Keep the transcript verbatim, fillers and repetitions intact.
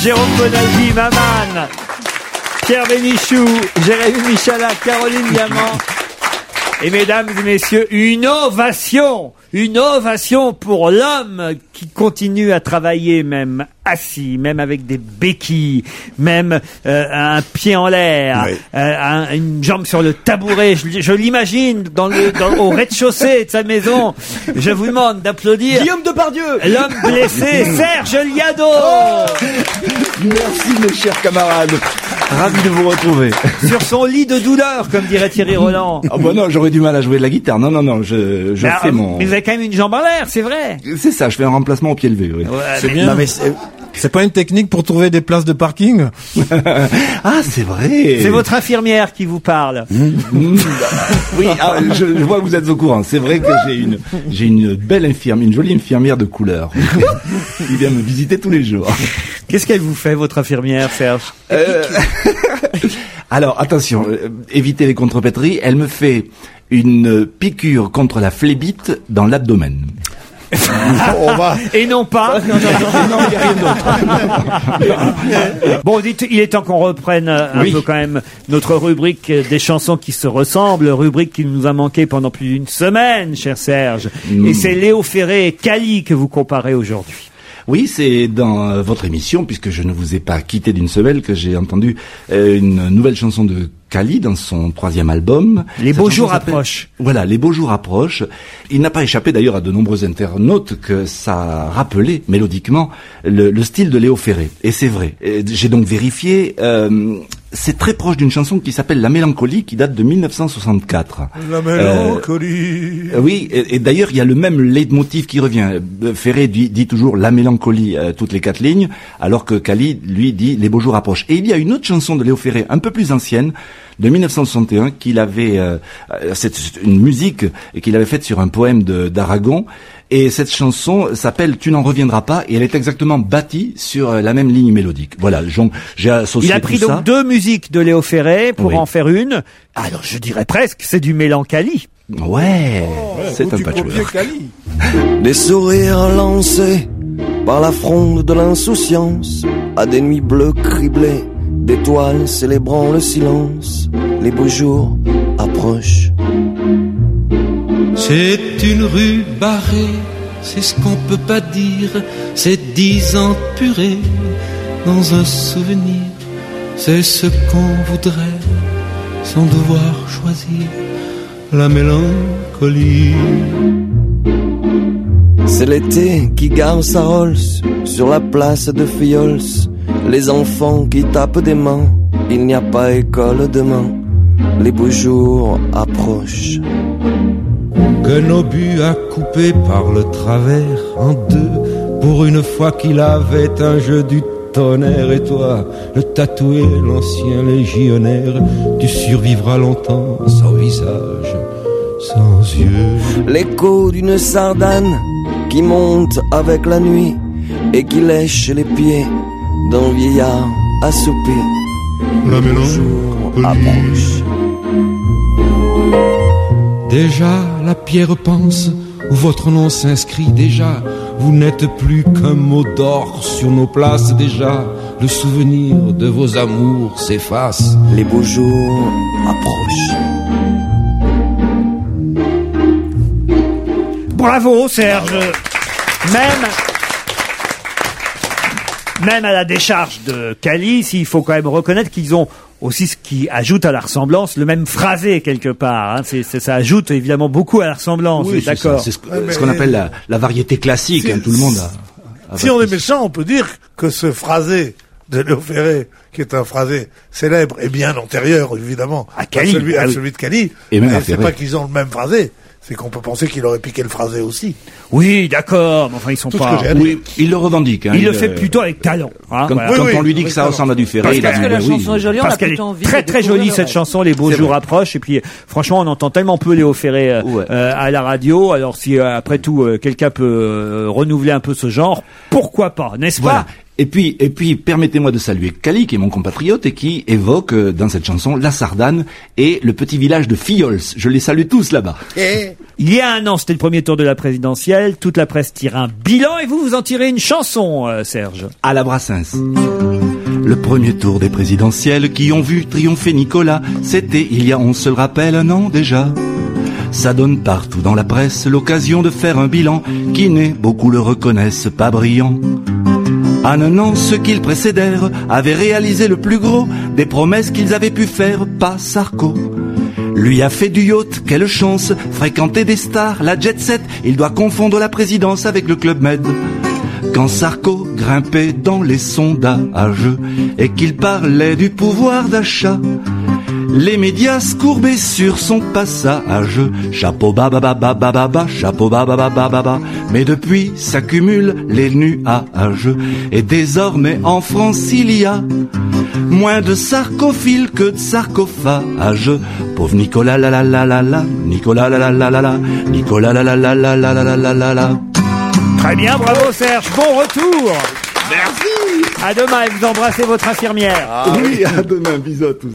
Jérôme Bonaldi, Maman, Pierre Bénichou, Jérémy Michalak, Caroline Diamant. Et mesdames et messieurs, une ovation, une ovation pour l'homme qui continue à travailler même assis, même avec des béquilles, même euh, un pied en l'air, oui. euh, un, une jambe sur le tabouret. Je, je l'imagine dans le, dans, au rez-de-chaussée de sa maison. Je vous demande d'applaudir Guillaume Depardieu, l'homme blessé, Serge Liado. Oh, merci mes chers camarades. Ravi de vous retrouver. Sur son lit de douleur, comme dirait Thierry Roland. Ah bah non, j'aurais du mal à jouer de la guitare. Non, non, non, je, je mais fais alors, mon... Mais vous avez quand même une jambe en l'air, c'est vrai. C'est ça, je fais un remplacement au pied levé, oui. Ouais, c'est mais... bien. Non, mais c'est... c'est pas une technique pour trouver des places de parking? Ah, c'est vrai. C'est votre infirmière qui vous parle. Mmh. Oui, ah, je, je vois que vous êtes au courant. C'est vrai que j'ai une, j'ai une belle infirmière, une jolie infirmière de couleur. qui vient me visiter tous les jours. Qu'est-ce qu'elle vous fait, votre infirmière, Serge? euh... Alors, attention, euh, évitez les contrepétries. Elle me fait une piqûre contre la phlébite dans l'abdomen. On va. Et non pas. Non, non, non, non, il n'y a rien d'autre. Bon, dites, il est temps qu'on reprenne un oui. peu quand même notre rubrique des chansons qui se ressemblent, rubrique qui nous a manqué pendant plus d'une semaine, cher Serge. Mmh. Et c'est Léo Ferré et Cali que vous comparez aujourd'hui. Oui, c'est dans votre émission, puisque je ne vous ai pas quitté d'une semelle, que j'ai entendu euh, une nouvelle chanson de Cali dans son troisième album. Les beaux jours approchent. Voilà, les beaux jours approchent. Il n'a pas échappé d'ailleurs à de nombreux internautes que ça rappelait mélodiquement le, le style de Léo Ferré. Et c'est vrai. Et j'ai donc vérifié. Euh, c'est très proche d'une chanson qui s'appelle La Mélancolie, qui date de mille neuf cent soixante-quatre. La mélancolie. Euh, oui, et, et d'ailleurs il y a le même leitmotiv qui revient. Ferré dit, dit toujours La Mélancolie euh, toutes les quatre lignes, alors que Cali lui dit Les beaux jours approchent. Et il y a une autre chanson de Léo Ferré, un peu plus ancienne, de mille neuf cent soixante et un, qu'il avait, euh, c'est une musique qu'il avait faite sur un poème de, d'Aragon. Et cette chanson s'appelle Tu n'en reviendras pas, et elle est exactement bâtie sur la même ligne mélodique. Voilà, j'ai associé Il a pris tout donc ça. deux musiques de Léo Ferré pour oui. en faire une. Alors je dirais presque, c'est du mélancolie. Ouais, oh, c'est un patchwork. Des sourires lancés par la fronde de l'insouciance, à des nuits bleues criblées d'étoiles célébrant le silence. Les beaux jours approchent. C'est une rue barrée, c'est ce qu'on peut pas dire. C'est dix ans purée dans un souvenir. C'est ce qu'on voudrait sans devoir choisir. La mélancolie. C'est l'été qui gare sa Rolls sur la place de Fiols. Les enfants qui tapent des mains, il n'y a pas école demain. Les beaux jours approchent. Que nos buts a coupé par le travers en deux, pour une fois qu'il avait un jeu du tonnerre. Et toi, le tatoué, l'ancien légionnaire, tu survivras longtemps sans visage, sans yeux. L'écho d'une sardane qui monte avec la nuit et qui lèche les pieds d'un vieillard assoupé. La mélancolie. Déjà la pierre pense où votre nom s'inscrit. Déjà vous n'êtes plus qu'un mot d'or sur nos places. Déjà le souvenir de vos amours s'efface. Les beaux jours approchent. Bravo Serge. Même Même à la décharge de Cali, il faut quand même reconnaître qu'ils ont aussi, ce qui ajoute à la ressemblance, le même phrasé quelque part. Hein. C'est, c'est, ça ajoute évidemment beaucoup à la ressemblance. Oui, c'est d'accord. Ça. C'est ce, ouais, ce qu'on appelle la, la variété classique. Si, hein, tout le monde a. a si on est méchant, on peut dire que ce phrasé de Léo Ferré, qui est un phrasé célèbre et bien antérieur, évidemment, à, Cali, à, celui, ah à oui. celui de Cali. Et même mais à c'est Ferré. Pas qu'ils ont le même phrasé. C'est qu'on peut penser qu'il aurait piqué le phrasé aussi. Oui, d'accord, mais enfin ils sont Tout pas. Oui, il le revendique. Hein, il, il le le... fait plutôt avec talent. Hein, quand voilà. quand oui, on oui, lui dit que ça ressemble à du Ferré, il a parce que la oui. chanson est jolie, on parce a qu'elle plutôt est envie très de très jolie le cette chanson, Les beaux c'est jours vrai. approchent. Et puis franchement, on entend tellement peu Léo Ferré euh, ouais. euh, à la radio. Alors si euh, après tout euh, quelqu'un peut euh, renouveler un peu ce genre, pourquoi pas, n'est-ce voilà. pas? Et puis, et puis, permettez-moi de saluer Cali, qui est mon compatriote et qui évoque euh, dans cette chanson la Sardane et le petit village de Fillols. Je les salue tous là-bas. Il y a un an, c'était le premier tour de la présidentielle. Toute la presse tire un bilan et vous, vous en tirez une chanson, euh, Serge. À la Brassens. Le premier tour des présidentielles qui ont vu triompher Nicolas, c'était il y a, on se le rappelle, un an déjà. Ça donne partout dans la presse l'occasion de faire un bilan qui n'est, beaucoup le reconnaissent, pas brillant. En un an, ceux qui le précédèrent avaient réalisé le plus gros des promesses qu'ils avaient pu faire, pas Sarko. Lui a fait du yacht, quelle chance, fréquenter des stars, la jet set, il doit confondre la présidence avec le Club Med. Quand Sarko grimpait dans les sondages et qu'il parlait du pouvoir d'achat, les médias se courbaient sur son passage. Chapeau bas bas bas bas bas bas bas, chapeau bas bas bas bas bas bas. Mais depuis s'accumulent les nuages et désormais en France il y a moins de sarcophiles que de sarcophages. Pauvre Nicolas la la la la la, Nicolas la la la la la, Nicolas la la la la la la la la la. Très bien, bravo Serge, bon retour. Merci. À demain et vous embrassez votre infirmière. Ah oui, à demain, bisous à tous.